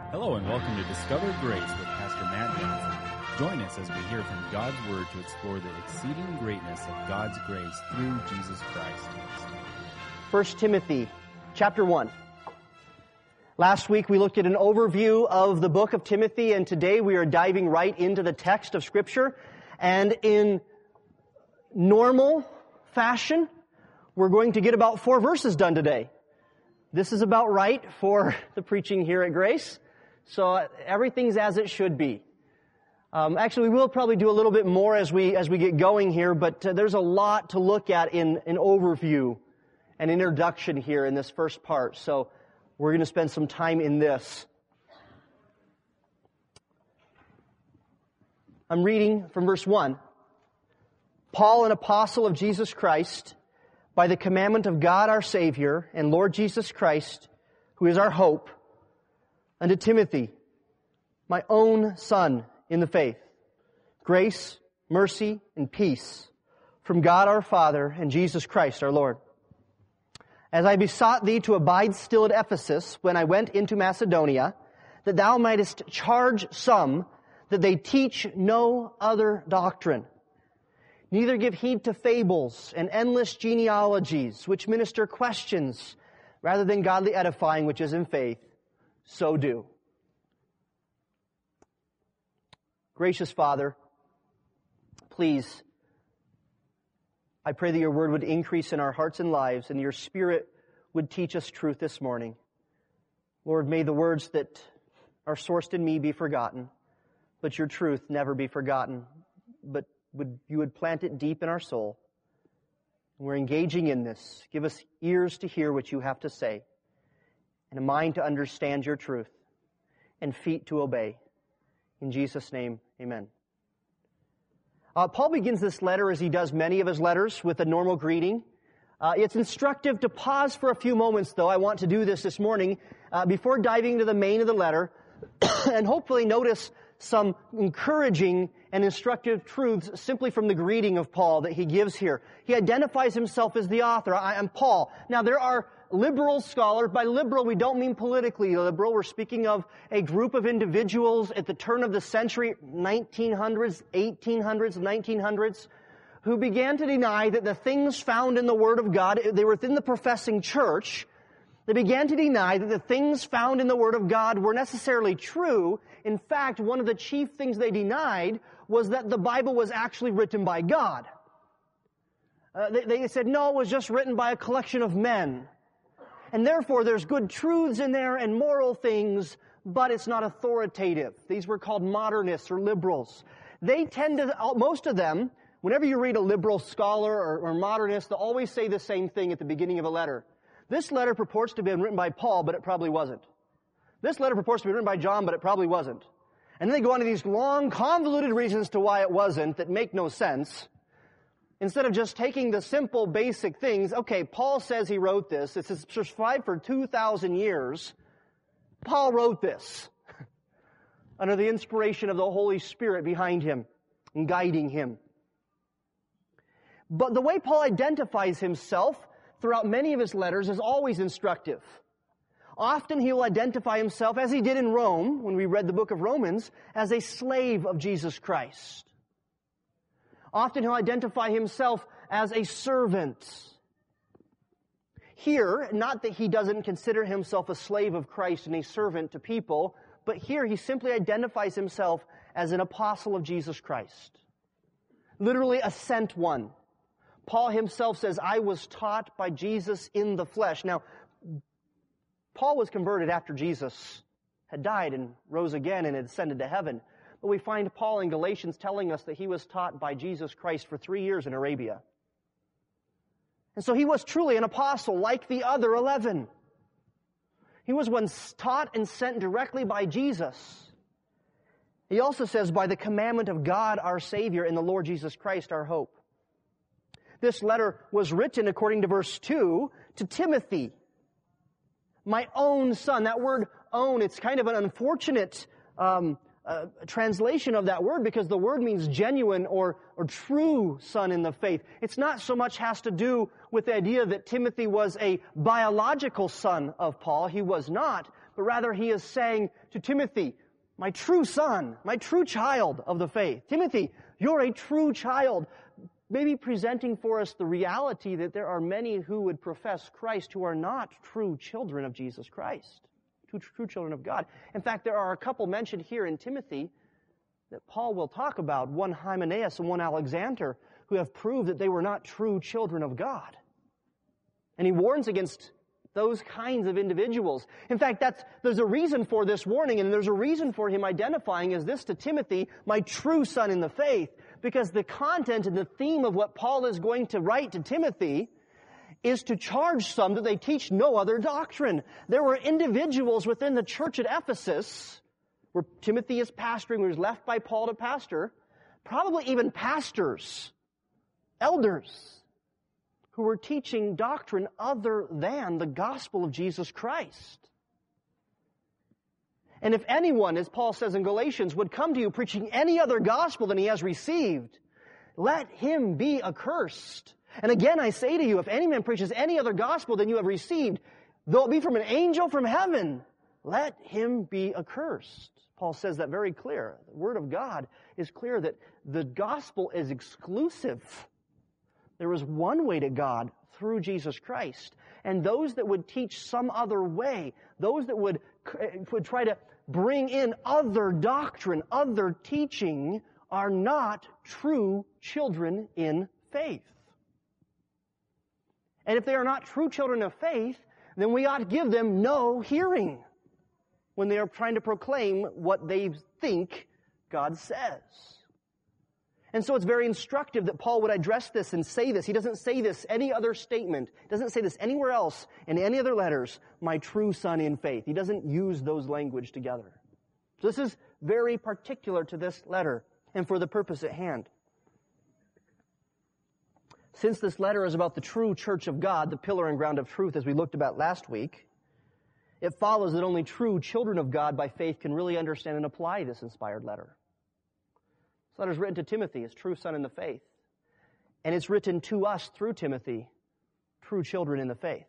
Hello and welcome to Discover Grace with Pastor Matt Johnson. Join us as we hear from God's Word to explore the exceeding greatness of God's grace through Jesus Christ. 1 Timothy chapter 1. Last week we looked at an overview of the book of Timothy, and today we are diving right into the text of Scripture. And in normal fashion, we're going to get about 4 verses done today. This is about right for the preaching here at Grace. So everything's as it should be. Actually, we will probably do a little bit more as we get going here, but there's a lot to look at in an overview and introduction here in this first part. So we're going to spend some time in this. I'm reading from verse 1. Paul, an apostle of Jesus Christ, by the commandment of God our Savior and Lord Jesus Christ, who is our hope, unto Timothy, my own son in the faith, grace, mercy, and peace from God our Father and Jesus Christ our Lord. As I besought thee to abide still at Ephesus when I went into Macedonia, that thou mightest charge some that they teach no other doctrine, neither give heed to fables and endless genealogies, which minister questions, rather than godly edifying, which is in faith, so do. Gracious Father, please, I pray that your word would increase in our hearts and lives, and your Spirit would teach us truth this morning. Lord, may the words that are sourced in me be forgotten, but your truth never be forgotten, but you would plant it deep in our soul. We're engaging in this. Give us ears to hear what you have to say, and a mind to understand your truth, and feet to obey. In Jesus' name, amen. Paul begins this letter, as he does many of his letters, with a normal greeting. It's instructive to pause for a few moments, though. I want to do this morning, before diving into the main of the letter, and hopefully notice some encouraging and instructive truths simply from the greeting of Paul that he gives here. He identifies himself as the author. I am Paul. Now, there are liberal scholars. By liberal, we don't mean politically liberal. We're speaking of a group of individuals at the turn of the century, 1900s, 1800s, 1900s, who began to deny that the things found in the Word of God, they were within the professing church. They began to deny that the things found in the Word of God were necessarily true. In fact, one of the chief things they denied was that the Bible was actually written by God. They said, no, it was just written by a collection of men. And therefore, there's good truths in there and moral things, but it's not authoritative. These were called modernists or liberals. They tend to, most of them, whenever you read a liberal scholar or modernist, they'll always say the same thing at the beginning of a letter. This letter purports to have been written by Paul, but it probably wasn't. This letter purports to be written by John, but it probably wasn't. And then they go on to these long, convoluted reasons to why it wasn't that make no sense. Instead of just taking the simple, basic things, okay, Paul says he wrote this. It's survived for 2,000 years. Paul wrote this under the inspiration of the Holy Spirit behind him and guiding him. But the way Paul identifies himself throughout many of his letters is always instructive. Often he will identify himself, as he did in Rome, when we read the book of Romans, as a slave of Jesus Christ. Often he'll identify himself as a servant. Here, not that he doesn't consider himself a slave of Christ and a servant to people, but here he simply identifies himself as an apostle of Jesus Christ. Literally a sent one. Paul himself says, I was taught by Jesus in the flesh. Now, Paul was converted after Jesus had died and rose again and had ascended to heaven. But we find Paul in Galatians telling us that he was taught by Jesus Christ for 3 years in Arabia. And so he was truly an apostle like the other 11. He was one taught and sent directly by Jesus. He also says, by the commandment of God our Savior and the Lord Jesus Christ our hope. This letter was written, according to verse 2, to Timothy, my own son. That word own, it's kind of an unfortunate translation of that word, because the word means genuine or true son in the faith. It's not so much has to do with the idea that Timothy was a biological son of Paul. He was not. but rather he is saying to Timothy, my true son, my true child of the faith. Timothy, you're a true child. Maybe presenting for us the reality that there are many who would profess Christ who are not true children of Jesus Christ, true children of God. In fact, there are a couple mentioned here in Timothy that Paul will talk about, one Hymenaeus and one Alexander, who have proved that they were not true children of God. And he warns against those kinds of individuals. In fact, there's a reason for this warning, and there's a reason for him identifying as this to Timothy, my true son in the faith, because the content and the theme of what Paul is going to write to Timothy is to charge some that they teach no other doctrine. There were individuals within the church at Ephesus, where Timothy is pastoring, who was left by Paul to pastor, probably even pastors, elders, who were teaching doctrine other than the gospel of Jesus Christ. And if anyone, as Paul says in Galatians, would come to you preaching any other gospel than he has received, let him be accursed. And again I say to you, if any man preaches any other gospel than you have received, though it be from an angel from heaven, let him be accursed. Paul says that very clear. The Word of God is clear that the gospel is exclusive. There is one way to God through Jesus Christ. And those that would teach some other way, those that would try to bring in other doctrine, other teaching, are not true children in faith. And if they are not true children of faith, then we ought to give them no hearing when they are trying to proclaim what they think God says. And so it's very instructive that Paul would address this and say this. He doesn't say this any other statement. He doesn't say this anywhere else in any other letters, my true son in faith. He doesn't use those language together. So this is very particular to this letter and for the purpose at hand. Since this letter is about the true church of God, the pillar and ground of truth, as we looked about last week, it follows that only true children of God by faith can really understand and apply this inspired letter. This letter is written to Timothy, his true son in the faith. And it's written to us through Timothy, true children in the faith.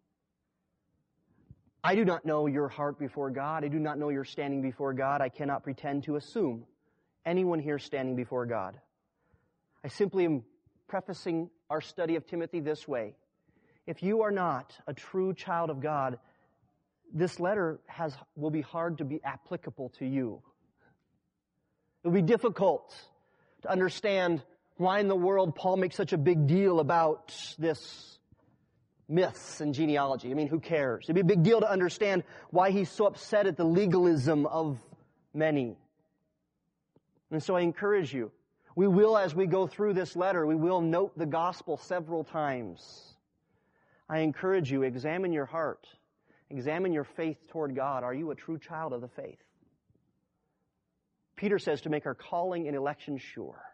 I do not know your heart before God. I do not know your standing before God. I cannot pretend to assume anyone here standing before God. I simply am prefacing our study of Timothy this way. If you are not a true child of God, this letter will be hard to be applicable to you. It will be difficult to understand why in the world Paul makes such a big deal about this myths and genealogy. I mean, who cares? It'd be a big deal to understand why he's so upset at the legalism of many. And so I encourage you, we will, as we go through this letter, we will note the gospel several times. I encourage you, examine your heart. Examine your faith toward God. Are you a true child of the faith? Peter says to make our calling and election sure.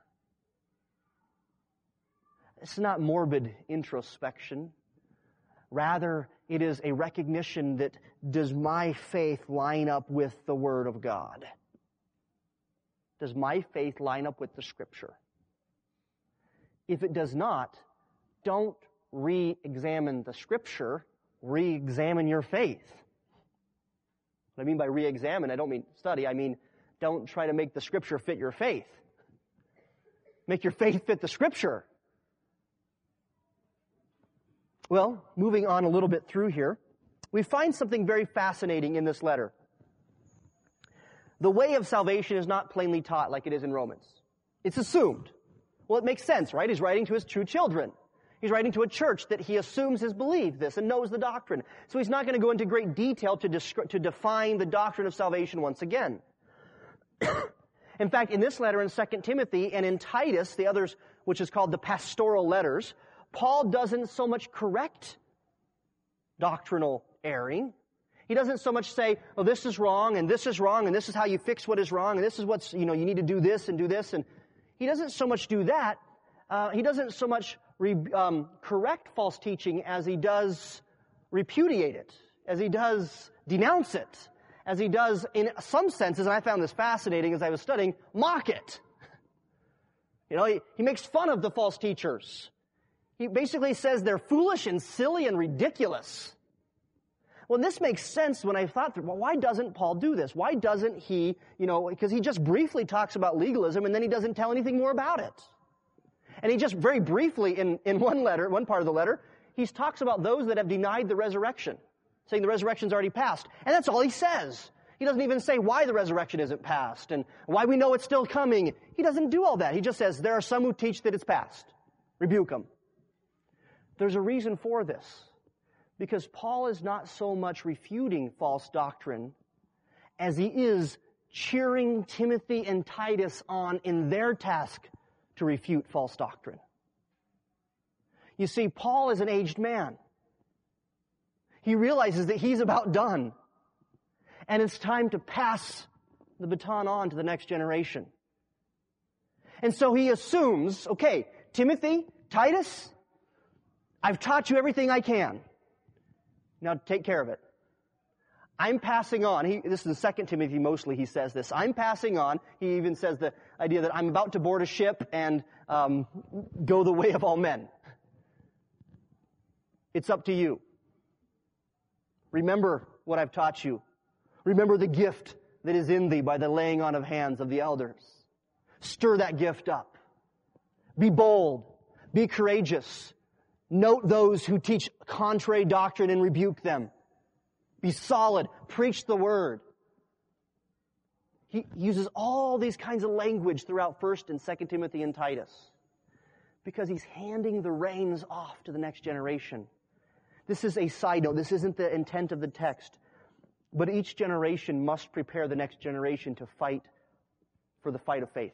It's not morbid introspection. Rather, it is a recognition that does my faith line up with the Word of God? Does my faith line up with the Scripture? If it does not, don't re-examine the Scripture, re-examine your faith. What I mean by re-examine, I don't mean study, I mean don't try to make the Scripture fit your faith. Make your faith fit the Scripture. Well, moving on a little bit through here, we find something very fascinating in this letter. The way of salvation is not plainly taught like it is in Romans. It's assumed. Well, it makes sense, right? He's writing to his true children. He's writing to a church that he assumes has believed this and knows the doctrine. So he's not going to go into great detail to define the doctrine of salvation once again. In fact, in this letter in 2 Timothy and in Titus, the others, which is called the pastoral letters, Paul doesn't so much correct doctrinal erring. He doesn't so much say, oh, this is wrong, and this is wrong, and this is how you fix what is wrong, and this is what's, you need to do this and do this. And he doesn't so much do that. He doesn't so much correct false teaching as he does repudiate it, as he does denounce it, as he does, in some senses, and I found this fascinating as I was studying, mock it. He makes fun of the false teachers. He basically says they're foolish and silly and ridiculous. Well, this makes sense when I thought, well, why doesn't Paul do this? Why doesn't he, because he just briefly talks about legalism and then he doesn't tell anything more about it. And he just very briefly in one part of the letter, he talks about those that have denied the resurrection, saying the resurrection's already passed. And that's all he says. He doesn't even say why the resurrection isn't past and why we know it's still coming. He doesn't do all that. He just says, there are some who teach that it's past. Rebuke them. There's a reason for this. Because Paul is not so much refuting false doctrine as he is cheering Timothy and Titus on in their task to refute false doctrine. You see, Paul is an aged man. He realizes that he's about done. And it's time to pass the baton on to the next generation. And so he assumes, okay, Timothy, Titus, I've taught you everything I can. Now take care of it. I'm passing on. This is in 2 Timothy mostly he says this. I'm passing on. He even says the idea that I'm about to board a ship and go the way of all men. It's up to you. Remember what I've taught you. Remember the gift that is in thee by the laying on of hands of the elders. Stir that gift up. Be bold. Be courageous. Note those who teach contrary doctrine and rebuke them. Be solid. Preach the word. He uses all these kinds of language throughout 1 and 2 Timothy and Titus because he's handing the reins off to the next generation. This is a side note. This isn't the intent of the text. But each generation must prepare the next generation to fight for the fight of faith.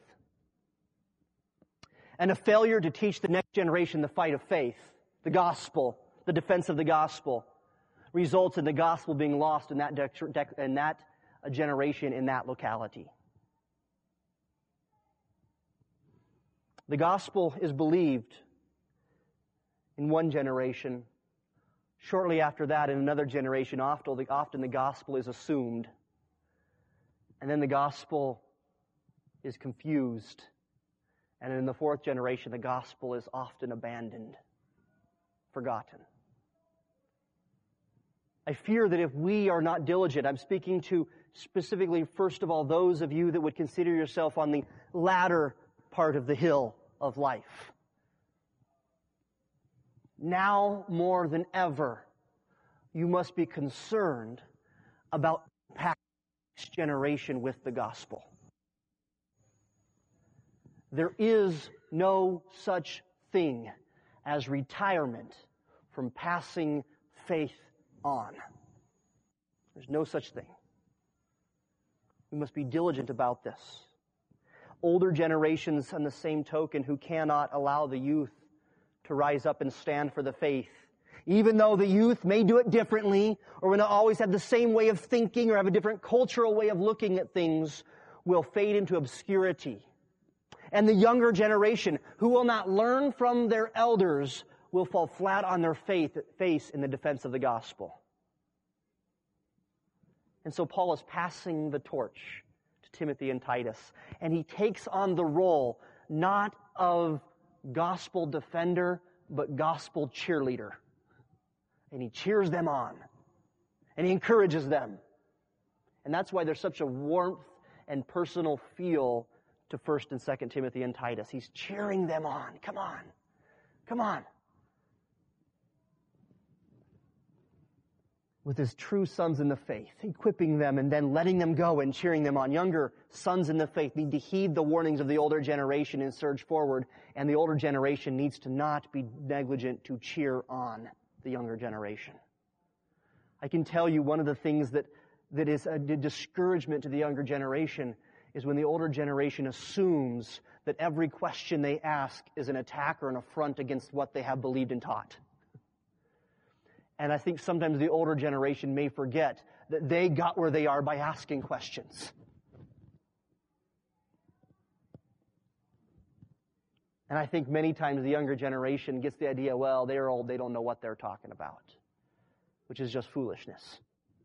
And a failure to teach the next generation the fight of faith, the gospel, the defense of the gospel, results in the gospel being lost in that generation, in that locality. The gospel is believed in one generation. Shortly after that, in another generation, often the gospel is assumed. And then the gospel is confused. And in the fourth generation, the gospel is often abandoned, forgotten. I fear that if we are not diligent, I'm speaking to specifically, first of all, those of you that would consider yourself on the latter part of the hill of life. Now more than ever, you must be concerned about impacting the next generation with the gospel. There is no such thing as retirement from passing faith on. There's no such thing. We must be diligent about this. Older generations, on the same token, who cannot allow the youth to rise up and stand for the faith, even though the youth may do it differently, or may not always have the same way of thinking, or have a different cultural way of looking at things, will fade into obscurity. And the younger generation, who will not learn from their elders, will fall flat on their face in the defense of the gospel. And so Paul is passing the torch to Timothy and Titus, and he takes on the role not of gospel defender, but gospel cheerleader. And he cheers them on, and he encourages them. And that's why there's such a warmth and personal feel to 1 and 2 Timothy and Titus. He's cheering them on. Come on. Come on. With his true sons in the faith, equipping them and then letting them go and cheering them on. Younger sons in the faith need to heed the warnings of the older generation and surge forward, and the older generation needs to not be negligent to cheer on the younger generation. I can tell you one of the things that is a discouragement to the younger generation is when the older generation assumes that every question they ask is an attack or an affront against what they have believed and taught. And I think sometimes the older generation may forget that they got where they are by asking questions. And I think many times the younger generation gets the idea, well, they're old, they don't know what they're talking about, which is just foolishness.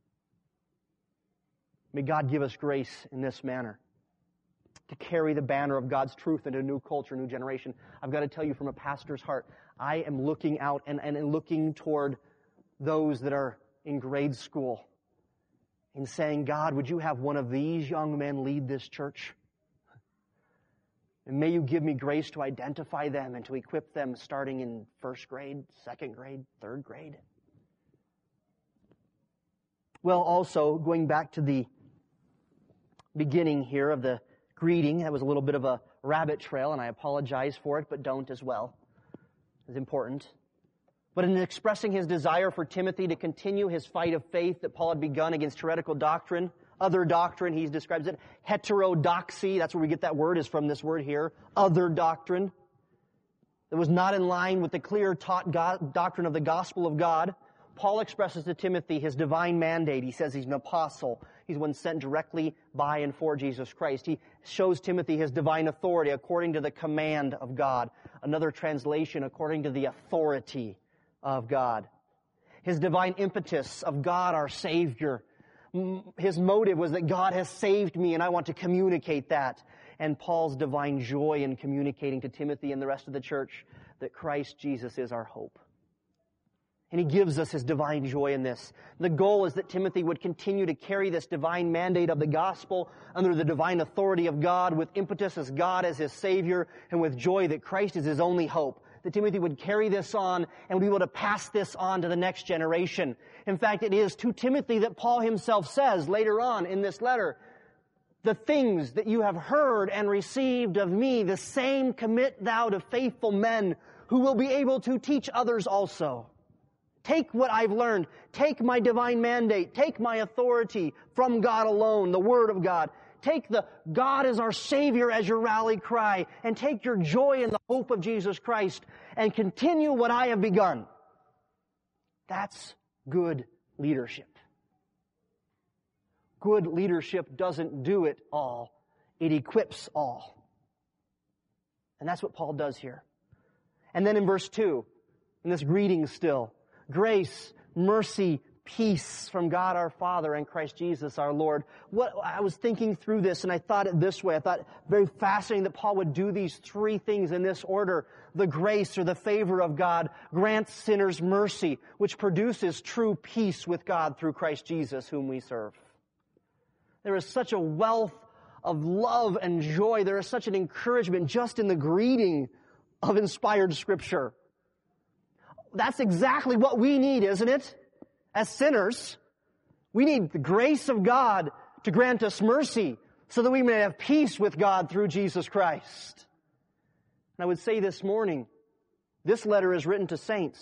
May God give us grace in this manner to carry the banner of God's truth into a new culture, new generation. I've got to tell you from a pastor's heart, I am looking out and looking toward those that are in grade school and saying, God, would you have one of these young men lead this church? And may you give me grace to identify them and to equip them starting in first grade, second grade, third grade. Well, also, going back to the beginning here of the greeting, that was a little bit of a rabbit trail, and I apologize for it, but don't as well. It's important. But in expressing his desire for Timothy to continue his fight of faith that Paul had begun against heretical doctrine, other doctrine, he describes it, heterodoxy, that's where we get that word, is from this word here, other doctrine, that was not in line with the clear taught doctrine of the gospel of God. Paul expresses to Timothy his divine mandate. He says he's an apostle. He's one sent directly by and for Jesus Christ. He shows Timothy his divine authority according to the command of God. Another translation, according to the authority of God. His divine impetus of God our Savior. His motive was that God has saved me and I want to communicate that. And Paul's divine joy in communicating to Timothy and the rest of the church that Christ Jesus is our hope. And he gives us his divine joy in this. The goal is that Timothy would continue to carry this divine mandate of the gospel under the divine authority of God, with impetus as God as his Savior, and with joy that Christ is his only hope. That Timothy would carry this on and would be able to pass this on to the next generation. In fact, it is to Timothy that Paul himself says later on in this letter, the things that you have heard and received of me, the same commit thou to faithful men who will be able to teach others also. Take what I've learned. Take my divine mandate. Take my authority from God alone, the Word of God. Take the God is our Savior as your rally cry, and take your joy in the hope of Jesus Christ and continue what I have begun. That's good leadership. Good leadership doesn't do it all. It equips all. And that's what Paul does here. And then in verse 2, in this greeting still, grace, mercy, peace from God our Father and Christ Jesus our Lord. I was thinking through this and I thought it this way. I thought very fascinating that Paul would do these three things in this order. The grace or the favor of God grants sinners mercy, which produces true peace with God through Christ Jesus whom we serve. There is such a wealth of love and joy. There is such an encouragement just in the greeting of inspired Scripture. That's exactly what we need, isn't it? As sinners, we need the grace of God to grant us mercy so that we may have peace with God through Jesus Christ. And I would say this morning, this letter is written to saints.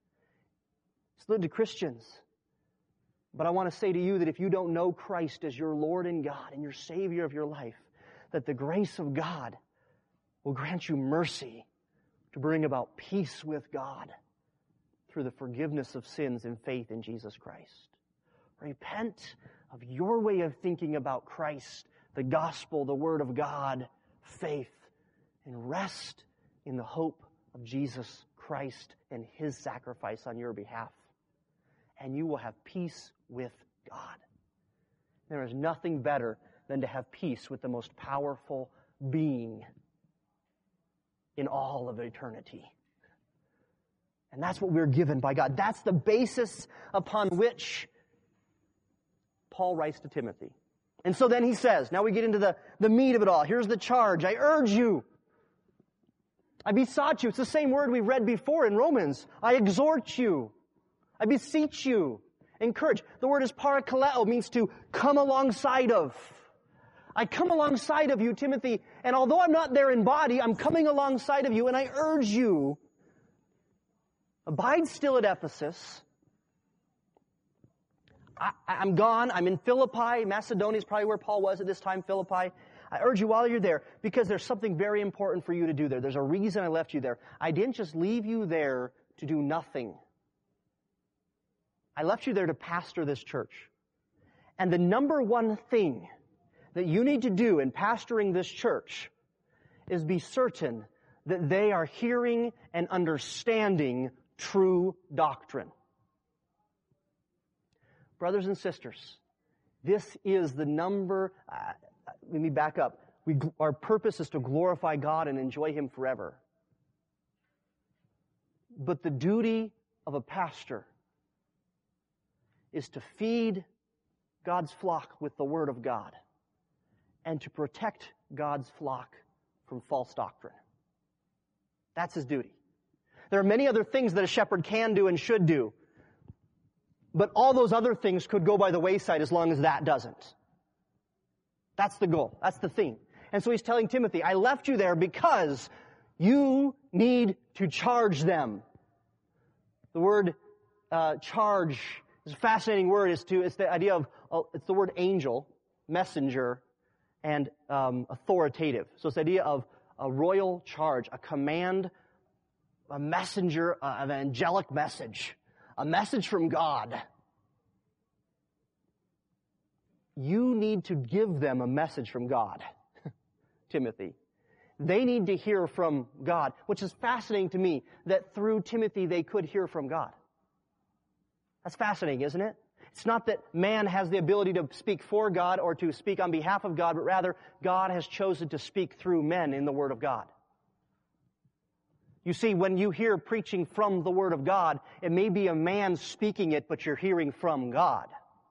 It's written to Christians. But I want to say to you that if you don't know Christ as your Lord and God and your Savior of your life, that the grace of God will grant you mercy to bring about peace with God through the forgiveness of sins and faith in Jesus Christ. Repent of your way of thinking about Christ, the gospel, the Word of God, faith, and rest in the hope of Jesus Christ and His sacrifice on your behalf. And you will have peace with God. There is nothing better than to have peace with the most powerful being in all of eternity. And that's what we're given by God. That's the basis upon which Paul writes to Timothy. And so then he says, now we get into the meat of it all. Here's the charge. I urge you. I besought you. It's the same word we've read before in Romans. I exhort you. I beseech you. Encourage. The word is parakaleo, means to come alongside of. I come alongside of you, Timothy, and although I'm not there in body, I'm coming alongside of you, and I urge you, abide still at Ephesus. I'm gone. I'm in Philippi. Macedonia is probably where Paul was at this time, Philippi. I urge you while you're there, because there's something very important for you to do there. There's a reason I left you there. I didn't just leave you there to do nothing. I left you there to pastor this church. And the number one thing that you need to do in pastoring this church is be certain that they are hearing and understanding true doctrine. Brothers and sisters, this is the number, let me back up. Our purpose is to glorify God and enjoy Him forever. But the duty of a pastor is to feed God's flock with the Word of God and to protect God's flock from false doctrine. That's his duty. There are many other things that a shepherd can do and should do, but all those other things could go by the wayside as long as that doesn't. That's the goal. That's the theme. And so he's telling Timothy, I left you there because you need to charge them. The word charge is a fascinating word. It's the idea of, it's the word angel, messenger, and authoritative. So it's the idea of a royal charge, a command, a messenger, an angelic message, a message from God. You need to give them a message from God, Timothy. They need to hear from God, which is fascinating to me, that through Timothy they could hear from God. That's fascinating, isn't it? It's not that man has the ability to speak for God or to speak on behalf of God, but rather God has chosen to speak through men in the Word of God. You see, when you hear preaching from the Word of God, it may be a man speaking it, but you're hearing from God.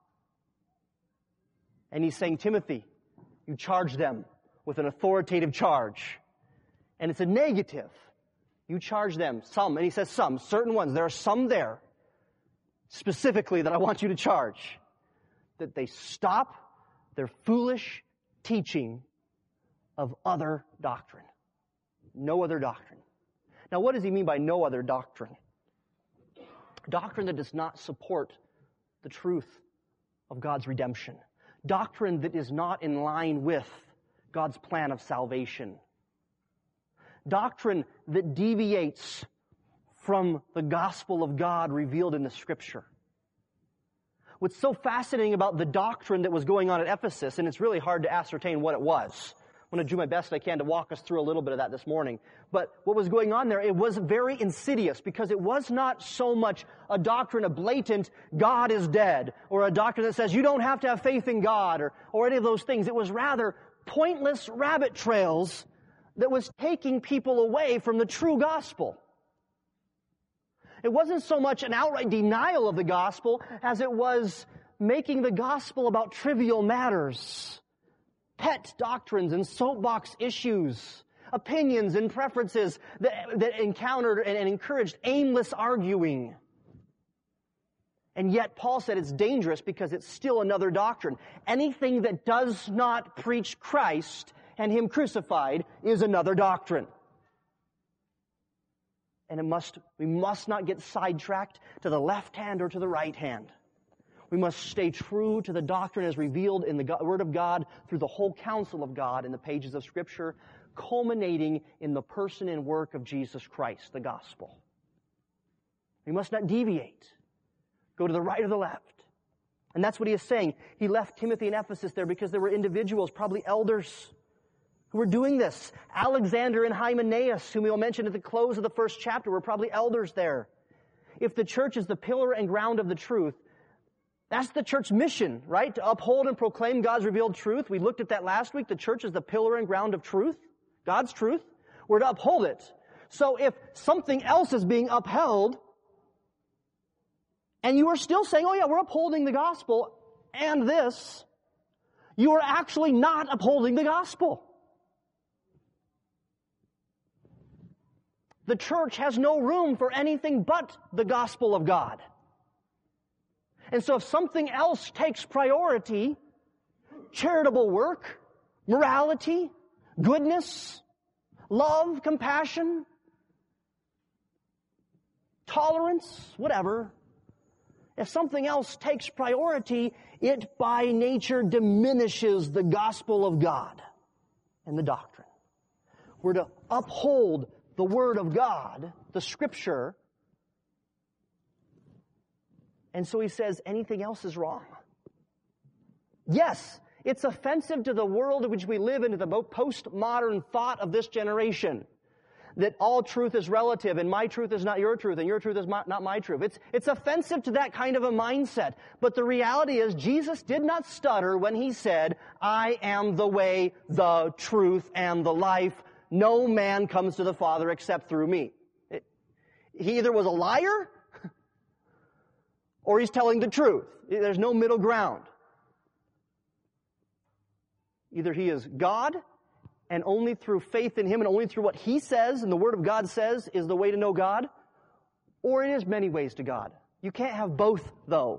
And he's saying, Timothy, you charge them with an authoritative charge. And it's a negative. You charge them, some, and he says some, certain ones. There are some there, specifically, that I want you to charge. That they stop their foolish teaching of other doctrine. No other doctrine. Now, what does he mean by no other doctrine? Doctrine that does not support the truth of God's redemption. Doctrine that is not in line with God's plan of salvation. Doctrine that deviates from the gospel of God revealed in the Scripture. What's so fascinating about the doctrine that was going on at Ephesus, and it's really hard to ascertain what it was. I'm going to do my best I can to walk us through a little bit of that this morning. But what was going on there, it was very insidious because it was not so much a doctrine, a blatant God is dead, or a doctrine that says you don't have to have faith in God, or any of those things. It was rather pointless rabbit trails that was taking people away from the true gospel. It wasn't so much an outright denial of the gospel as it was making the gospel about trivial matters. Pet doctrines and soapbox issues, opinions and preferences that encountered and encouraged aimless arguing. And yet Paul said it's dangerous because it's still another doctrine. Anything that does not preach Christ and Him crucified is another doctrine. And we must not get sidetracked to the left hand or to the right hand. We must stay true to the doctrine as revealed in the Word of God through the whole counsel of God in the pages of Scripture, culminating in the person and work of Jesus Christ, the gospel. We must not deviate, go to the right or the left. And that's what he is saying. He left Timothy in Ephesus there because there were individuals, probably elders, who were doing this. Alexander and Hymenaeus, whom we'll mention at the close of the first chapter, were probably elders there. If the church is the pillar and ground of the truth, that's the church's mission, right? To uphold and proclaim God's revealed truth. We looked at that last week. The church is the pillar and ground of truth, God's truth. We're to uphold it. So if something else is being upheld, and you are still saying, oh yeah, we're upholding the gospel, and this, you are actually not upholding the gospel. The church has no room for anything but the gospel of God. And so if something else takes priority, charitable work, morality, goodness, love, compassion, tolerance, whatever, if something else takes priority, it by nature diminishes the gospel of God and the doctrine. We're to uphold the Word of God, the Scripture. And so he says anything else is wrong. Yes, it's offensive to the world in which we live in, to the postmodern thought of this generation, that all truth is relative and my truth is not your truth and your truth is not my truth. It's offensive to that kind of a mindset. But the reality is Jesus did not stutter when he said, I am the way, the truth, and the life. No man comes to the Father except through me. He either was a liar or he's telling the truth. There's no middle ground. Either he is God, and only through faith in him and only through what he says and the Word of God says is the way to know God, or it is many ways to God. You can't have both, though.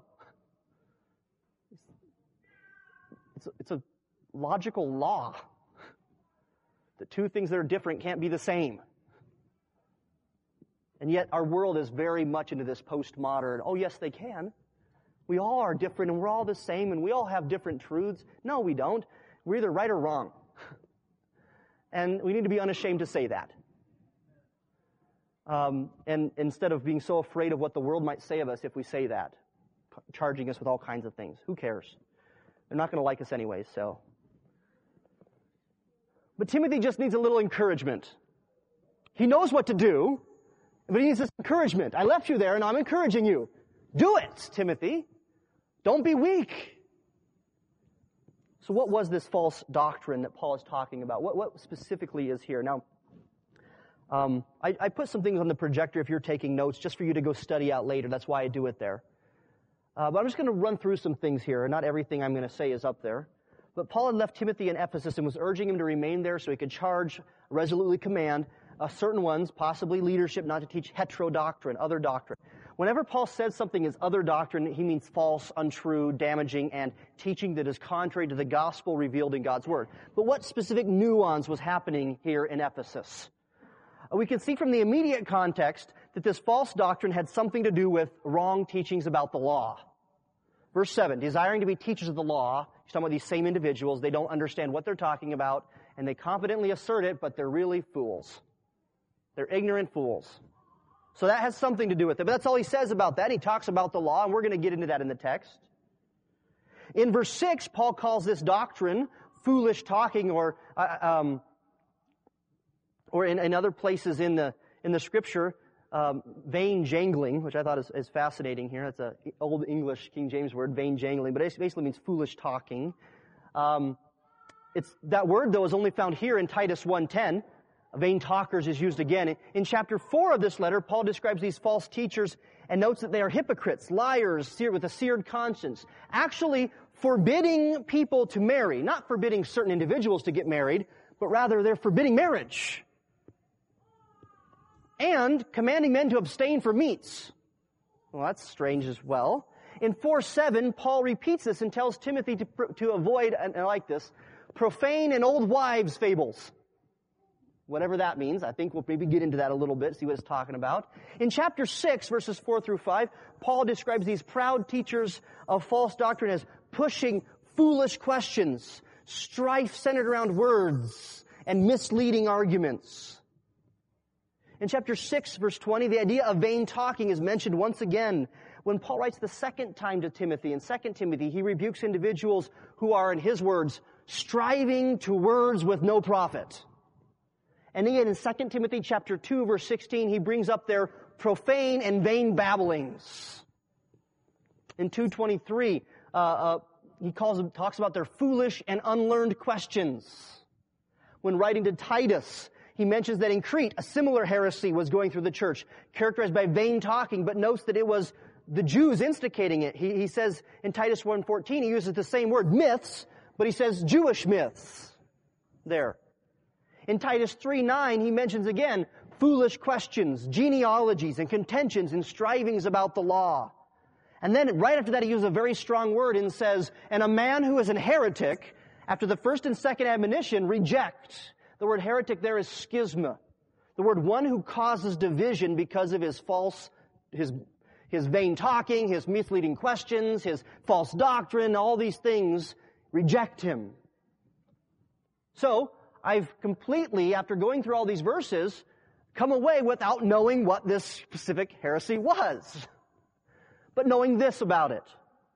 It's a logical law that two things that are different can't be the same. And yet our world is very much into this postmodern, oh yes, they can. We all are different and we're all the same and we all have different truths. No, we don't. We're either right or wrong. And we need to be unashamed to say that. And instead of being so afraid of what the world might say of us if we say that, charging us with all kinds of things. Who cares? They're not going to like us anyways, so. But Timothy just needs a little encouragement. He knows what to do, but he needs this encouragement. I left you there and I'm encouraging you. Do it, Timothy. Don't be weak. So what was this false doctrine that Paul is talking about? What specifically is here? Now, I put some things on the projector if you're taking notes, just for you to go study out later. That's why I do it there. But I'm just going to run through some things here. Not everything I'm going to say is up there. But Paul had left Timothy in Ephesus and was urging him to remain there so he could charge, resolutely command certain ones, possibly leadership, not to teach heterodoctrine, other doctrine. Whenever Paul says something is other doctrine, he means false, untrue, damaging, and teaching that is contrary to the gospel revealed in God's Word. But what specific nuance was happening here in Ephesus? We can see from the immediate context that this false doctrine had something to do with wrong teachings about the law. Verse 7, desiring to be teachers of the law. He's talking about these same individuals. They don't understand what they're talking about, and they confidently assert it, but they're really fools. They're ignorant fools. So that has something to do with it. But that's all he says about that. He talks about the law, and we're going to get into that in the text. In verse 6, Paul calls this doctrine foolish talking, or in other places in the Scripture, vain jangling, which I thought is fascinating here. That's an old English King James word, vain jangling, but it basically means foolish talking. That word, though, is only found here in Titus 1:10. Vain talkers is used again. In chapter 4 of this letter, Paul describes these false teachers and notes that they are hypocrites, liars, with a seared conscience, actually forbidding people to marry, not forbidding certain individuals to get married, but rather they're forbidding marriage. And commanding men to abstain from meats. Well, that's strange as well. In 4:7, Paul repeats this and tells Timothy to avoid, and I like this, profane and old wives' fables. Whatever that means. I think we'll maybe get into that a little bit, see what it's talking about. In chapter 6, verses 4 through 5, Paul describes these proud teachers of false doctrine as pushing foolish questions, strife centered around words, and misleading arguments. In chapter 6, verse 20, the idea of vain talking is mentioned once again. When Paul writes the second time to Timothy, in 2 Timothy, he rebukes individuals who are, in his words, striving to words with no profit. And again, in 2 Timothy chapter 2, verse 16, he brings up their profane and vain babblings. In 2:23, he talks about their foolish and unlearned questions. When writing to Titus, he mentions that in Crete, a similar heresy was going through the church, characterized by vain talking, but notes that it was the Jews instigating it. He says in Titus 1:14, he uses the same word, myths, but he says Jewish myths there. In Titus 3:9, he mentions again foolish questions, genealogies, and contentions and strivings about the law. And then right after that, he uses a very strong word and says, and a man who is an heretic, after the first and second admonition, reject. The word heretic there is schisma. The word one who causes division because of his vain talking, his misleading questions, his false doctrine, all these things, reject him. So, I've completely, after going through all these verses, come away without knowing what this specific heresy was, but knowing this about it.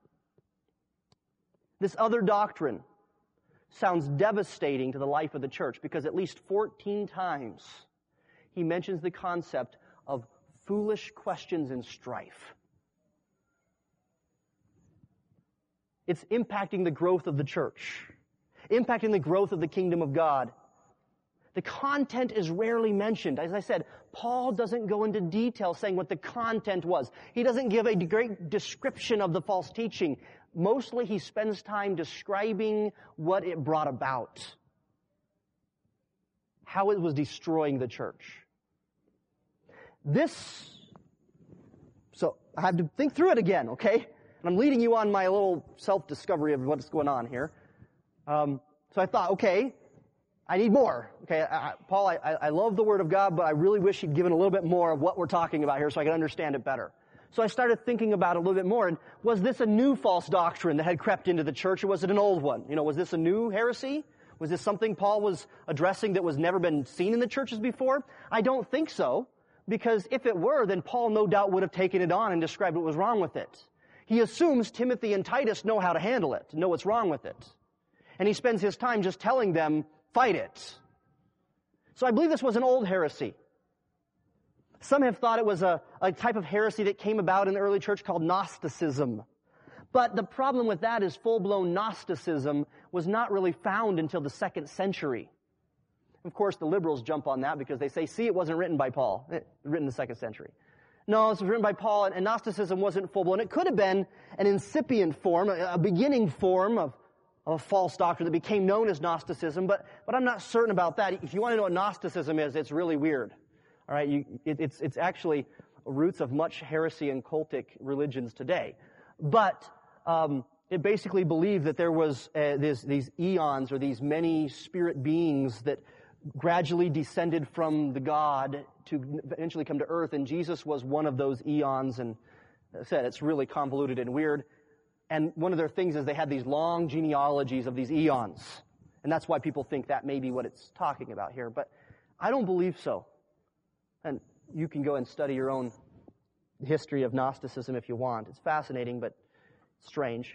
This other doctrine sounds devastating to the life of the church because at least 14 times he mentions the concept of foolish questions and strife. It's impacting the growth of the church, impacting the growth of the kingdom of God. The content is rarely mentioned. As I said, Paul doesn't go into detail saying what the content was. He doesn't give a great description of the false teaching. Mostly he spends time describing what it brought about, how it was destroying the church. So I had to think through it again, okay? And I'm leading you on my little self-discovery of what's going on here. So I thought, okay, I need more. Okay, Paul, I love the Word of God, but I really wish he'd given a little bit more of what we're talking about here so I could understand it better. So I started thinking about it a little bit more, and was this a new false doctrine that had crept into the church, or was it an old one? Was this a new heresy? Was this something Paul was addressing that was never been seen in the churches before? I don't think so, because if it were, then Paul no doubt would have taken it on and described what was wrong with it. He assumes Timothy and Titus know how to handle it, know what's wrong with it. And he spends his time just telling them, fight it. So I believe this was an old heresy. Some have thought it was a type of heresy that came about in the early church called Gnosticism. But the problem with that is full-blown Gnosticism was not really found until the 2nd century. Of course, the liberals jump on that because they say, see, it wasn't written by Paul. Written in the 2nd century. No, this was written by Paul, and Gnosticism wasn't full-blown. It could have been an incipient form, a beginning form of a false doctrine that became known as Gnosticism, but I'm not certain about that. If you want to know what Gnosticism is, it's really weird. All right, it's actually roots of much heresy and cultic religions today. But it basically believed that there was these eons or these many spirit beings that gradually descended from the God to eventually come to earth, and Jesus was one of those eons. And as I said, it's really convoluted and weird. And one of their things is they had these long genealogies of these eons. And that's why people think that may be what it's talking about here. But I don't believe so. And you can go and study your own history of Gnosticism if you want. It's fascinating, but strange.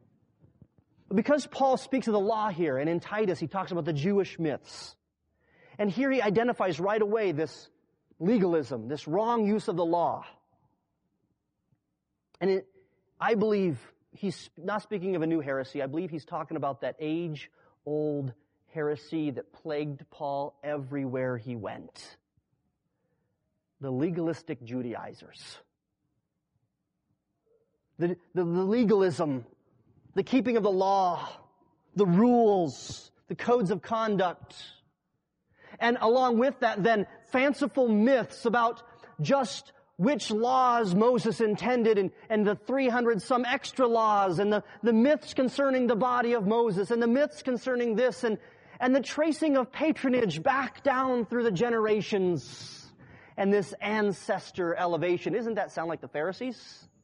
But because Paul speaks of the law here, and in Titus he talks about the Jewish myths. And here he identifies right away this legalism, this wrong use of the law. And I believe he's not speaking of a new heresy. I believe he's talking about that age-old heresy that plagued Paul everywhere he went. The legalistic Judaizers. The legalism, the keeping of the law, the rules, the codes of conduct. And along with that, then, fanciful myths about just which laws Moses intended, and the 300 some extra laws, and the myths concerning the body of Moses, and the myths concerning this, and the tracing of patronage back down through the generations, and this ancestor elevation. Doesn't that sound like the Pharisees?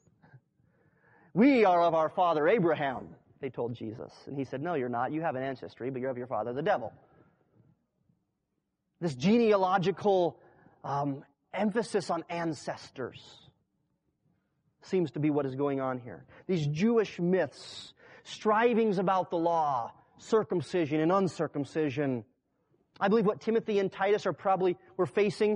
We are of our father Abraham, they told Jesus. And he said, no, you're not. You have an ancestry, but you're of your father, the devil. This genealogical emphasis on ancestors seems to be what is going on here. These Jewish myths, strivings about the law, circumcision and uncircumcision. I believe what Timothy and Titus were facing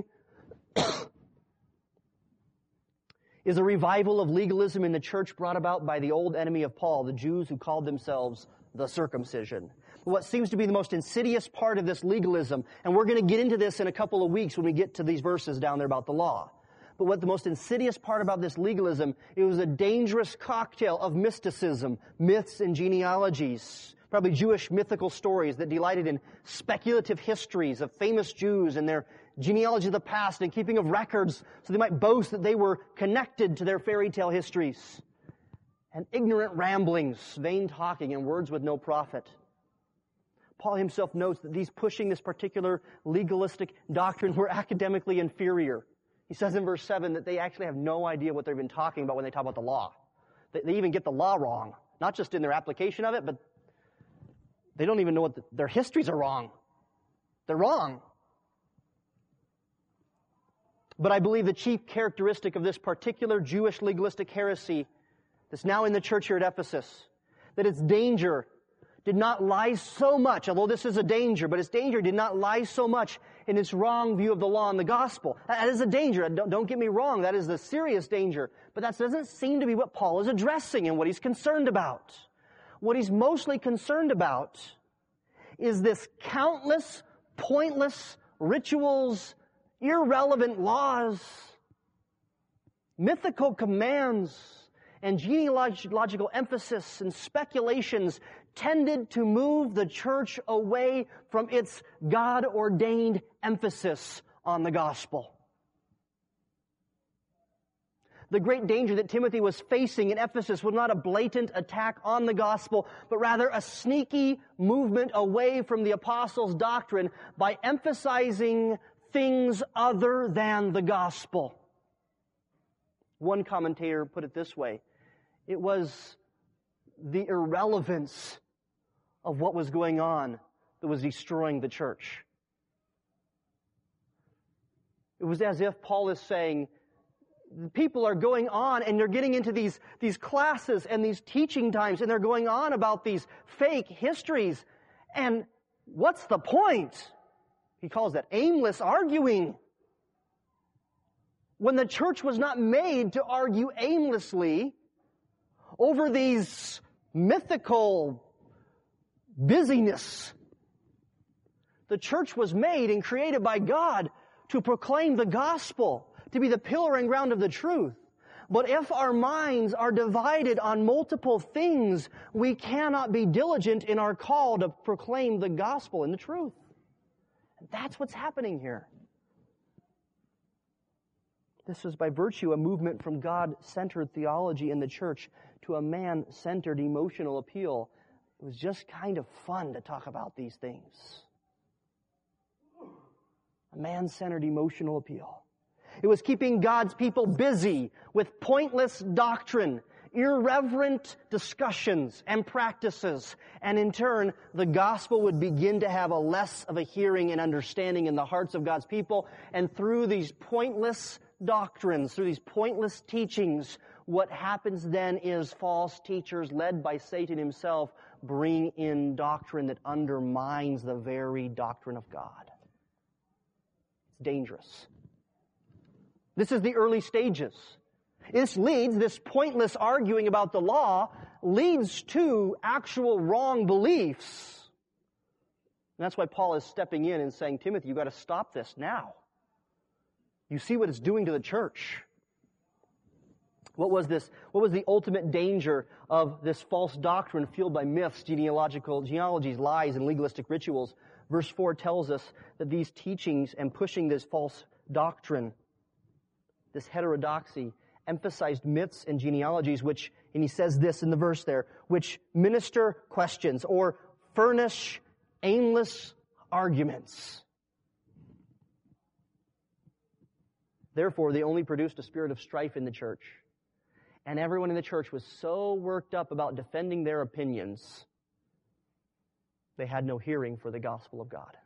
is a revival of legalism in the church brought about by the old enemy of Paul, the Jews who called themselves the circumcision. What seems to be the most insidious part of this legalism, and we're going to get into this in a couple of weeks when we get to these verses down there about the law. But what the most insidious part about this legalism, it was a dangerous cocktail of mysticism, myths and genealogies, probably Jewish mythical stories that delighted in speculative histories of famous Jews and their genealogy of the past and keeping of records so they might boast that they were connected to their fairy tale histories. And ignorant ramblings, vain talking, and words with no profit. Paul himself notes that pushing this particular legalistic doctrine were academically inferior. He says in verse 7 that they actually have no idea what they've been talking about when they talk about the law. They even get the law wrong, not just in their application of it, but they don't even know what their histories are wrong. They're wrong. But I believe the chief characteristic of this particular Jewish legalistic heresy that's now in the church here at Ephesus, that its danger did not lie so much, although this is a danger, but its danger did not lie so much in its wrong view of the law and the gospel. That is a danger. Don't get me wrong. That is the serious danger. But that doesn't seem to be what Paul is addressing and what he's concerned about. What he's mostly concerned about is this countless pointless rituals, irrelevant laws, mythical commands, and genealogical emphasis and speculations tended to move the church away from its God-ordained emphasis on the gospel. The great danger that Timothy was facing in Ephesus was not a blatant attack on the gospel, but rather a sneaky movement away from the apostles' doctrine by emphasizing things other than the gospel. One commentator put it this way: it was the irrelevance of what was going on that was destroying the church. It was as if Paul is saying, people are going on and they're getting into these classes and these teaching times, and they're going on about these fake histories. And what's the point? He calls that aimless arguing. When the church was not made to argue aimlessly over these mythical busyness. The church was made and created by God to proclaim the gospel, to be the pillar and ground of the truth. But if our minds are divided on multiple things, we cannot be diligent in our call to proclaim the gospel and the truth. And that's what's happening here. This is by virtue a movement from God-centered theology in the church to a man-centered emotional appeal. It was just kind of fun to talk about these things. A man-centered emotional appeal. It was keeping God's people busy with pointless doctrine, irreverent discussions and practices, and in turn, the gospel would begin to have a less of a hearing and understanding in the hearts of God's people, and through these pointless doctrines, through these pointless teachings, what happens then is false teachers led by Satan himself bring in doctrine that undermines the very doctrine of God. It's dangerous. This is the early stages. This pointless arguing about the law leads to actual wrong beliefs. And that's why Paul is stepping in and saying, Timothy, you've got to stop this now. You see what it's doing to the church. What was the ultimate danger of this false doctrine fueled by myths, genealogies, lies, and legalistic rituals? Verse 4 tells us that these teachings and pushing this false doctrine, this heterodoxy, emphasized myths and genealogies which, and he says this in the verse there, which minister questions or furnish aimless arguments. Therefore, they only produced a spirit of strife in the church. And everyone in the church was so worked up about defending their opinions, they had no hearing for the gospel of God.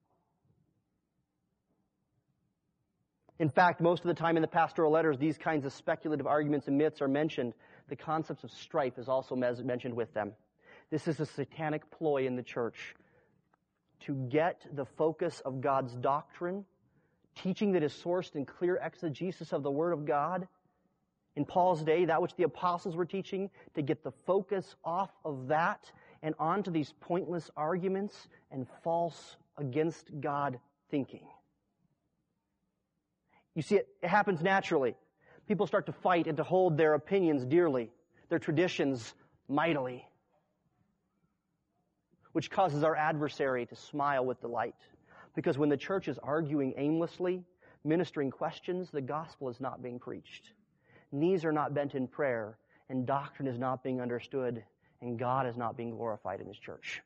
In fact, most of the time in the pastoral letters, these kinds of speculative arguments and myths are mentioned. The concepts of strife is also mentioned with them. This is a satanic ploy in the church to get the focus of God's doctrine, teaching that is sourced in clear exegesis of the Word of God. In Paul's day, that which the apostles were teaching, to get the focus off of that and onto these pointless arguments and false against God thinking. You see, it happens naturally. People start to fight and to hold their opinions dearly, their traditions mightily, which causes our adversary to smile with delight. Because when the church is arguing aimlessly, ministering questions, the gospel is not being preached. Knees are not bent in prayer, and doctrine is not being understood, and God is not being glorified in His church.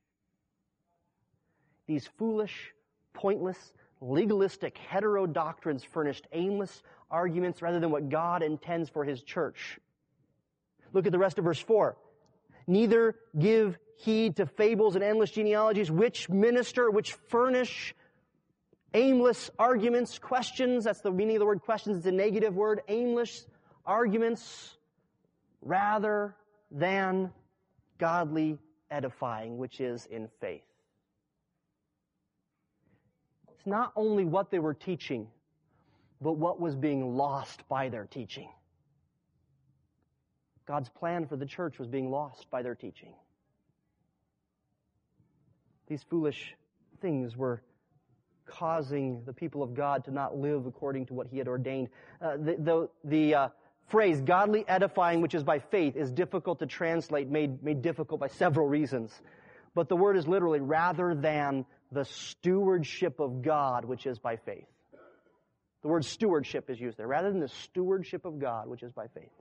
These foolish, pointless, legalistic, heterodoctrines furnished aimless arguments rather than what God intends for His church. Look at the rest of verse 4. Neither give heed to fables and endless genealogies, which furnish aimless arguments, questions. That's the meaning of the word questions. It's a negative word. Aimless arguments rather than godly edifying, which is in faith. It's not only what they were teaching, but what was being lost by their teaching. God's plan for the church was being lost by their teaching. These foolish things were causing the people of God to not live according to what He had ordained. The phrase, godly edifying, which is by faith, is difficult to translate, made difficult by several reasons. But the word is literally, rather than the stewardship of God, which is by faith. The word stewardship is used there, rather than the stewardship of God, which is by faith.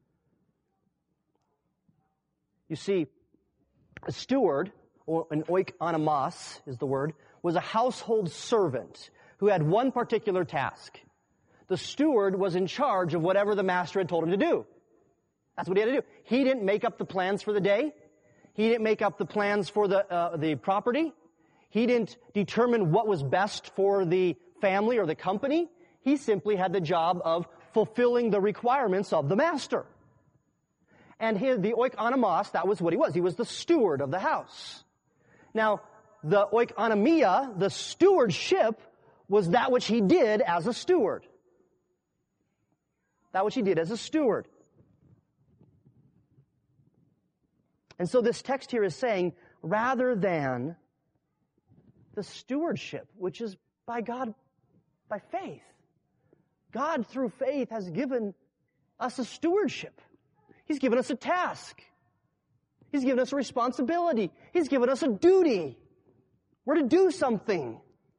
You see, a steward, or an oikonomos is the word, was a household servant who had one particular task. The steward was in charge of whatever the master had told him to do. That's what he had to do. He didn't make up the plans for the day. He didn't make up the plans for the property. He didn't determine what was best for the family or the company. He simply had the job of fulfilling the requirements of the master. And the oikonomos, that was what he was. He was the steward of the house. Now, the oikonomia, the stewardship, was that which he did as a steward. That which he did as a steward. And so this text here is saying, rather than the stewardship, which is by God, by faith. God, through faith, has given us a stewardship. He's given us a task. He's given us a responsibility. He's given us a duty. We're to do something.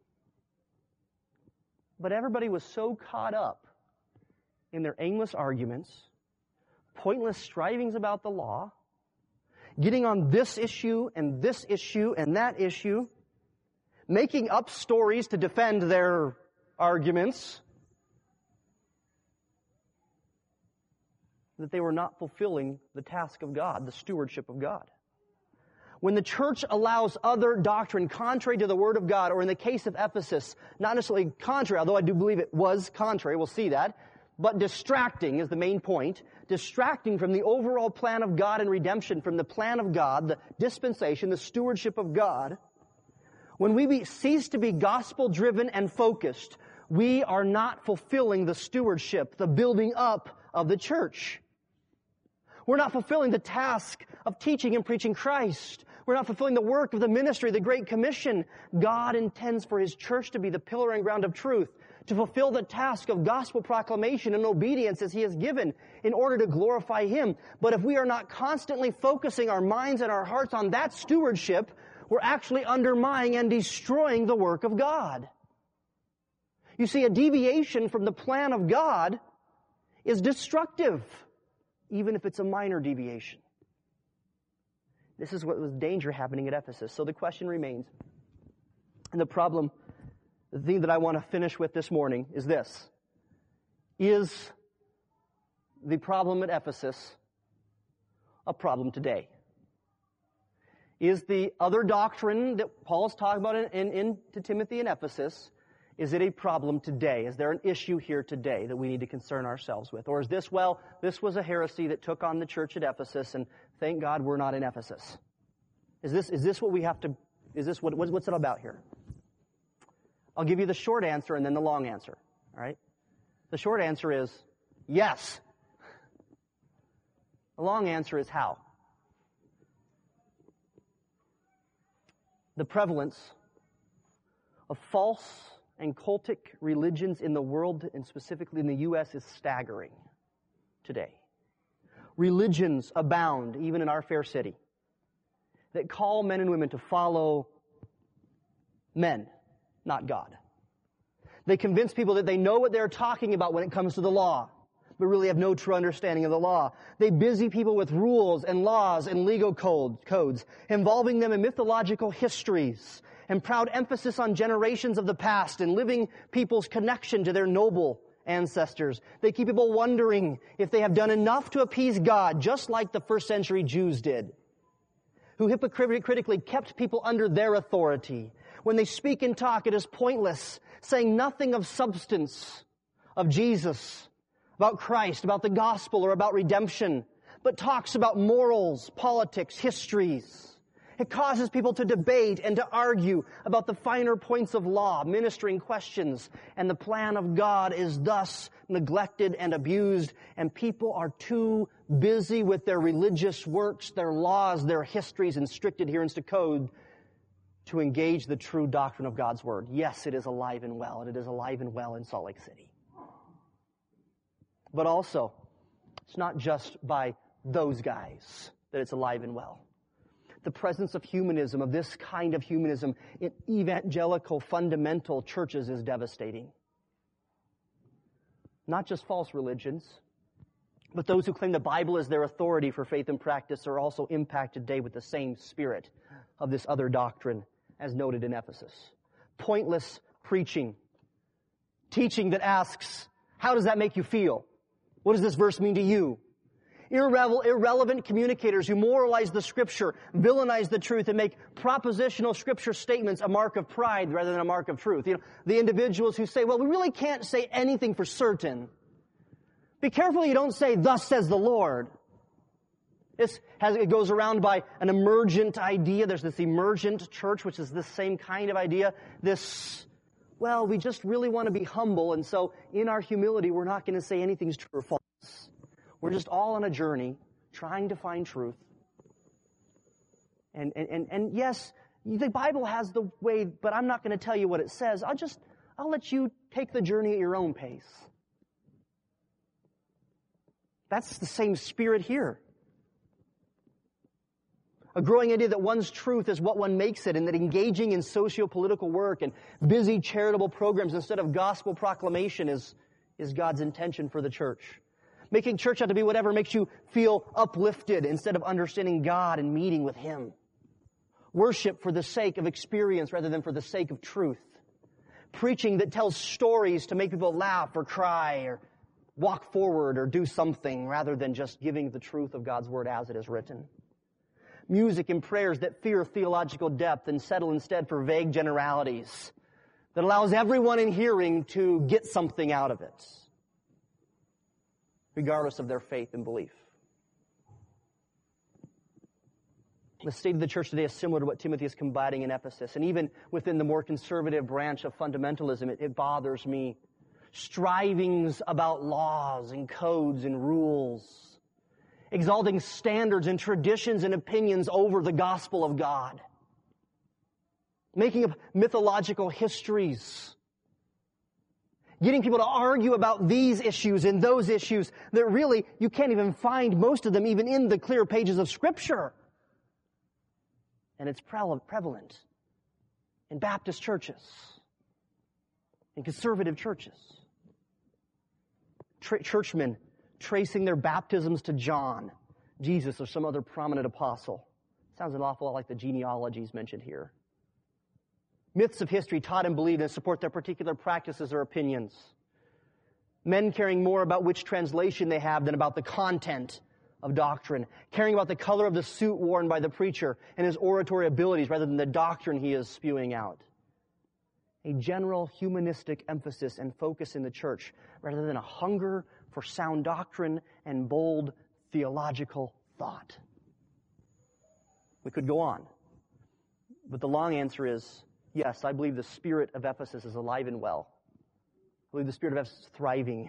But everybody was so caught up in their aimless arguments, pointless strivings about the law, getting on this issue and that issue, making up stories to defend their arguments, that they were not fulfilling the task of God, the stewardship of God. When the church allows other doctrine contrary to the Word of God, or in the case of Ephesus, not necessarily contrary, although I do believe it was contrary, we'll see that, but distracting is the main point, distracting from the overall plan of God and redemption, from the plan of God, the dispensation, the stewardship of God. When we cease to be gospel-driven and focused, we are not fulfilling the stewardship, the building up of the church. We're not fulfilling the task of teaching and preaching Christ. We're not fulfilling the work of the ministry, the Great Commission. God intends for His church to be the pillar and ground of truth, to fulfill the task of gospel proclamation and obedience as He has given in order to glorify Him. But if we are not constantly focusing our minds and our hearts on that stewardship, we're actually undermining and destroying the work of God. You see, a deviation from the plan of God is destructive, even if it's a minor deviation. This is what was danger happening at Ephesus. So the question remains, and the thing that I want to finish with this morning is this. Is the problem at Ephesus a problem today? Is the other doctrine that Paul is talking about to Timothy in Ephesus, is it a problem today? Is there an issue here today that we need to concern ourselves with? Or is this, this was a heresy that took on the church at Ephesus, and thank God we're not in Ephesus? Is this what we have to, what's it about here? I'll give you the short answer and then the long answer. All right? The short answer is yes. The long answer is how. The prevalence of false and cultic religions in the world, and specifically in the U.S., is staggering today. Religions abound, even in our fair city, that call men and women to follow men, not God. They convince people that they know what they're talking about when it comes to the law, but really have no true understanding of the law. They busy people with rules and laws and legal codes, involving them in mythological histories and proud emphasis on generations of the past and living people's connection to their noble ancestors. They keep people wondering if they have done enough to appease God, just like the first century Jews did, who hypocritically kept people under their authority. When they speak and talk, it is pointless, saying nothing of substance, of Jesus, about Christ, about the gospel, or about redemption, but talks about morals, politics, histories. It causes people to debate and to argue about the finer points of law, ministering questions, and the plan of God is thus neglected and abused, and people are too busy with their religious works, their laws, their histories, and strict adherence to code to engage the true doctrine of God's Word. Yes, it is alive and well, and it is alive and well in Salt Lake City. But also, it's not just by those guys that it's alive and well. The presence of humanism, of this kind of humanism, in evangelical fundamental churches is devastating. Not just false religions, but those who claim the Bible is their authority for faith and practice are also impacted today with the same spirit of this other doctrine, as noted in Ephesus. Pointless preaching. Teaching that asks, how does that make you feel? What does this verse mean to you? Irrelevant communicators who moralize the Scripture, villainize the truth, and make propositional Scripture statements a mark of pride rather than a mark of truth. The individuals who say, well, we really can't say anything for certain. Be careful you don't say, thus says the Lord. It goes around by an emergent idea. There's this emergent church, which is this same kind of idea. Well, we just really want to be humble, and so in our humility, we're not going to say anything's true or false. We're just all on a journey, trying to find truth. And yes, the Bible has the way, but I'm not going to tell you what it says. I'll let you take the journey at your own pace. That's the same spirit here. A growing idea that one's truth is what one makes it, and that engaging in socio-political work and busy charitable programs instead of gospel proclamation is God's intention for the church. Making church out to be whatever makes you feel uplifted instead of understanding God and meeting with Him. Worship for the sake of experience rather than for the sake of truth. Preaching that tells stories to make people laugh or cry or walk forward or do something rather than just giving the truth of God's Word as it is written. Music and prayers that fear theological depth and settle instead for vague generalities that allows everyone in hearing to get something out of it, regardless of their faith and belief. The state of the church today is similar to what Timothy is combating in Ephesus. And even within the more conservative branch of fundamentalism, it bothers me. Strivings about laws and codes and rules. Exalting standards and traditions and opinions over the gospel of God. Making up mythological histories. Getting people to argue about these issues and those issues that really you can't even find most of them even in the clear pages of Scripture. And it's prevalent in Baptist churches, in conservative churches. Churchmen tracing their baptisms to John, Jesus, or some other prominent apostle. Sounds an awful lot like the genealogies mentioned here. Myths of history taught and believed and support their particular practices or opinions. Men caring more about which translation they have than about the content of doctrine. Caring about the color of the suit worn by the preacher and his oratory abilities rather than the doctrine he is spewing out. A general humanistic emphasis and focus in the church rather than a hunger for sound doctrine and bold theological thought. We could go on. But the long answer is, yes, I believe the spirit of Ephesus is alive and well. I believe the spirit of Ephesus is thriving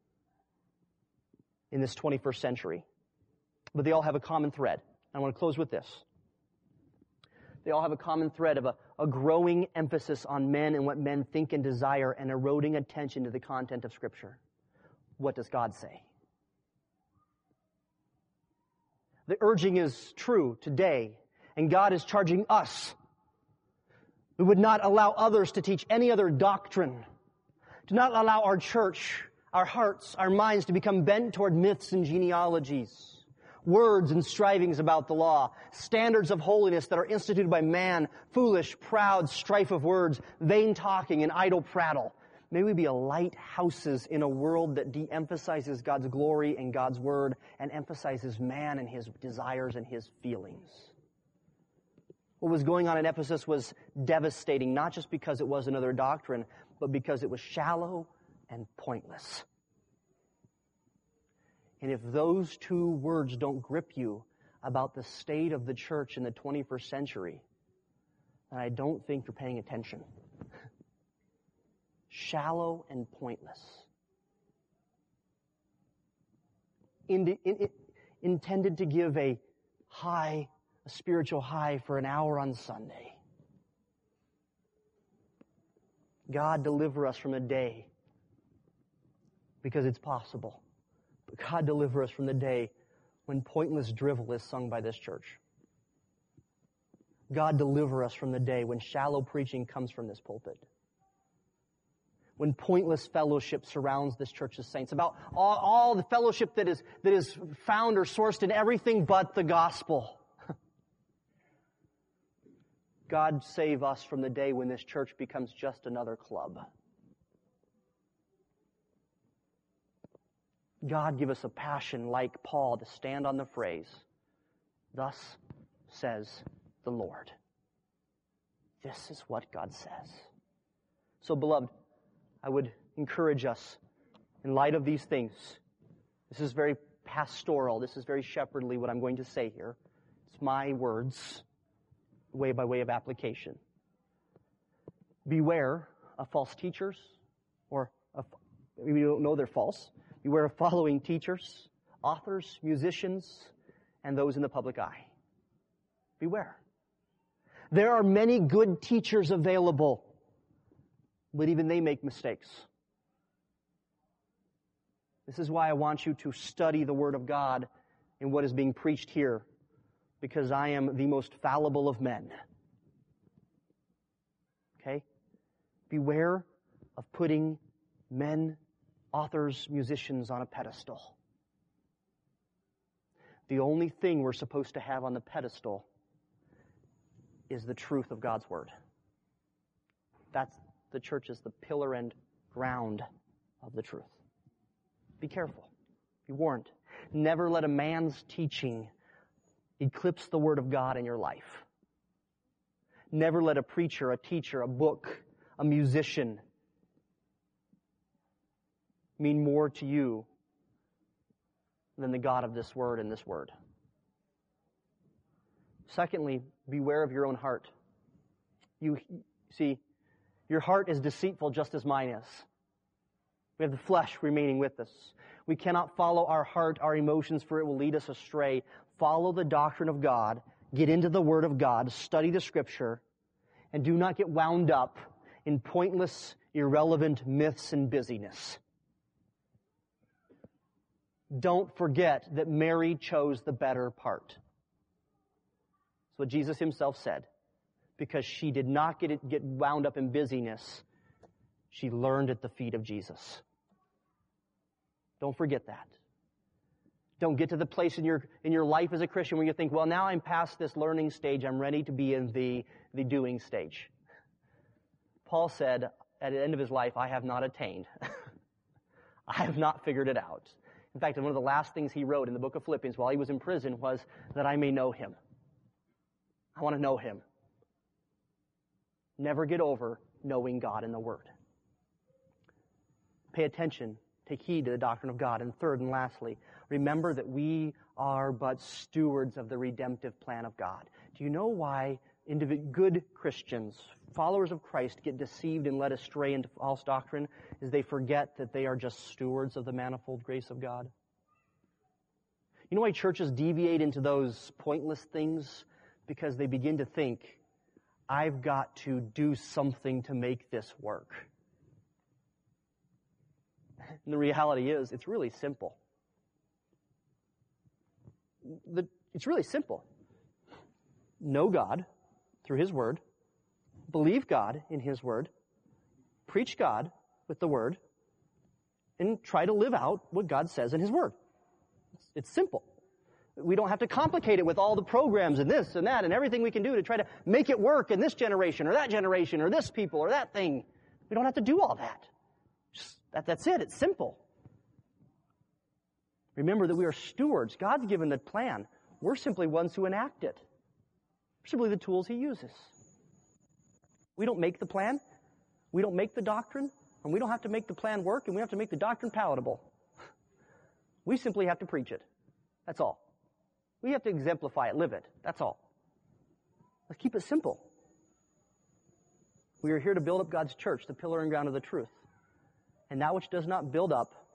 in this 21st century. But they all have a common thread. I want to close with this. They all have a common thread of a growing emphasis on men and what men think and desire and eroding attention to the content of Scripture. What does God say? The urging is true today, and God is charging us. We would not allow others to teach any other doctrine. Do not allow our church, our hearts, our minds to become bent toward myths and genealogies, words and strivings about the law, standards of holiness that are instituted by man, foolish, proud, strife of words, vain talking, and idle prattle. May we be lighthouses in a world that de-emphasizes God's glory and God's word and emphasizes man and his desires and his feelings. What was going on in Ephesus was devastating, not just because it was another doctrine, but because it was shallow and pointless. And if those two words don't grip you about the state of the church in the 21st century, then I don't think you're paying attention. Shallow and pointless. Intended to give a spiritual high for an hour on Sunday. God, deliver us from the day, because it's possible. But God, deliver us from the day when pointless drivel is sung by this church. God, deliver us from the day when shallow preaching comes from this pulpit. When pointless fellowship surrounds this church's saints, about all the fellowship that is found or sourced in everything but the gospel. God, save us from the day when this church becomes just another club. God, give us a passion like Paul to stand on the phrase, "Thus says the Lord." This is what God says. So, beloved, I would encourage us, in light of these things, this is very pastoral, this is very shepherdly what I'm going to say here. It's my words, by way of application. Beware of false teachers, or we don't know they're false. Beware of following teachers, authors, musicians, and those in the public eye. Beware. There are many good teachers available, but even they make mistakes. This is why I want you to study the Word of God and what is being preached here, because I am the most fallible of men. Okay? Beware of putting men, authors, musicians on a pedestal. The only thing we're supposed to have on the pedestal is the truth of God's Word. The church is the pillar and ground of the truth. Be careful. Be warned. Never let a man's teaching eclipse the Word of God in your life. Never let a preacher, a teacher, a book, a musician mean more to you than the God of this Word and this Word. Secondly, beware of your own heart. You see, your heart is deceitful just as mine is. We have the flesh remaining with us. We cannot follow our heart, our emotions, for it will lead us astray. Follow the doctrine of God. Get into the Word of God. Study the Scripture. And do not get wound up in pointless, irrelevant myths and busyness. Don't forget that Mary chose the better part. That's what Jesus himself said. Because she did not get wound up in busyness. She learned at the feet of Jesus. Don't forget that. Don't get to the place in your life as a Christian where you think, well, now I'm past this learning stage. I'm ready to be in the doing stage. Paul said at the end of his life, I have not attained. I have not figured it out. In fact, one of the last things he wrote in the book of Philippians while he was in prison was that I may know Him. I want to know Him. Never get over knowing God in the Word. Pay attention. Take heed to the doctrine of God. And third and lastly, remember that we are but stewards of the redemptive plan of God. Do you know why good Christians, followers of Christ, get deceived and led astray into false doctrine? Is they forget that they are just stewards of the manifold grace of God. You know why churches deviate into those pointless things? Because they begin to think, I've got to do something to make this work. And the reality is, it's really simple. It's really simple. Know God through His Word. Believe God in His Word. Preach God with the Word. And try to live out what God says in His Word. It's simple. We don't have to complicate it with all the programs and this and that and everything we can do to try to make it work in this generation or this people or that thing. We don't have to do all that. That's it. It's simple. Remember that we are stewards. God's given the plan. We're simply ones who enact it. We're simply the tools He uses. We don't make the plan. We don't make the doctrine. And we don't have to make the plan work. And we have to make the doctrine palatable. We simply have to preach it. That's all. We have to exemplify it, live it. That's all. Let's keep it simple. We are here to build up God's church, the pillar and ground of the truth. And that which does not build up